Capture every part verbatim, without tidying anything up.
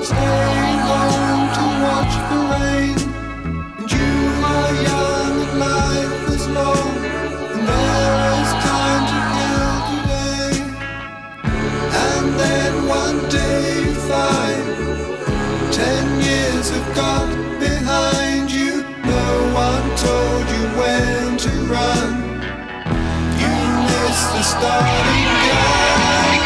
staying home to watch the rain. And you are young and life is long, and there is time to kill today. And then one day you find ten years have got behind you. No one told you when to run. You missed the starting gun.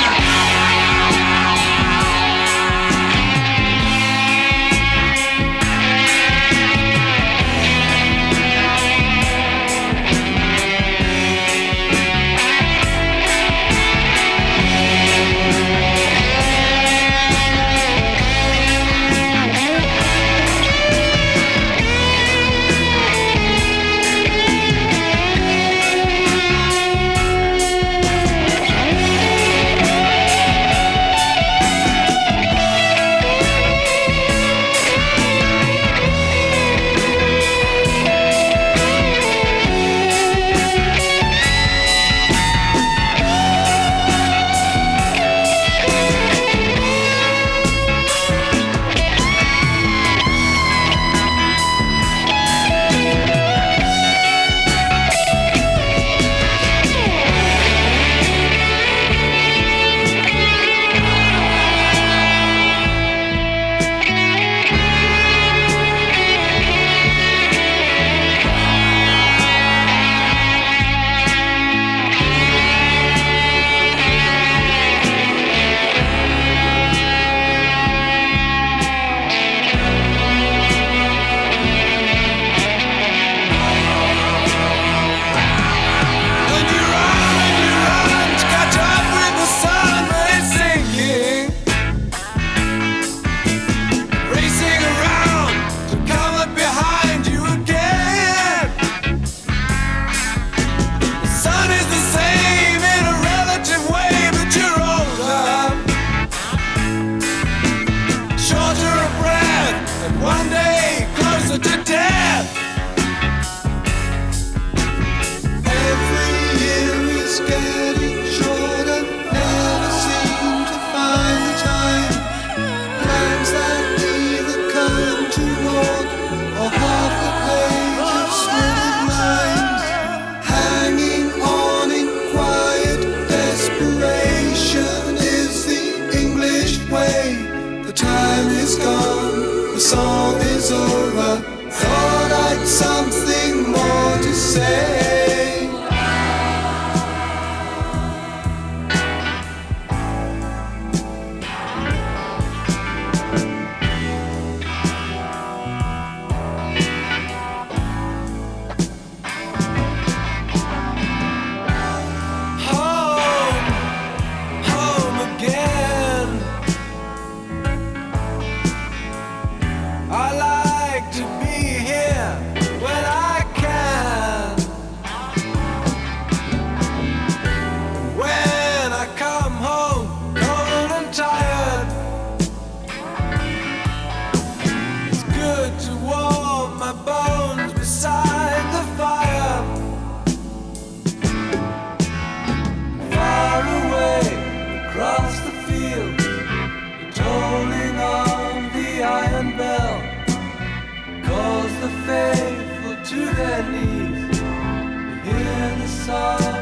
The song is over. Thought I'd something more to say. Across the field, the tolling of the iron bell calls the faithful to their knees to hear the song.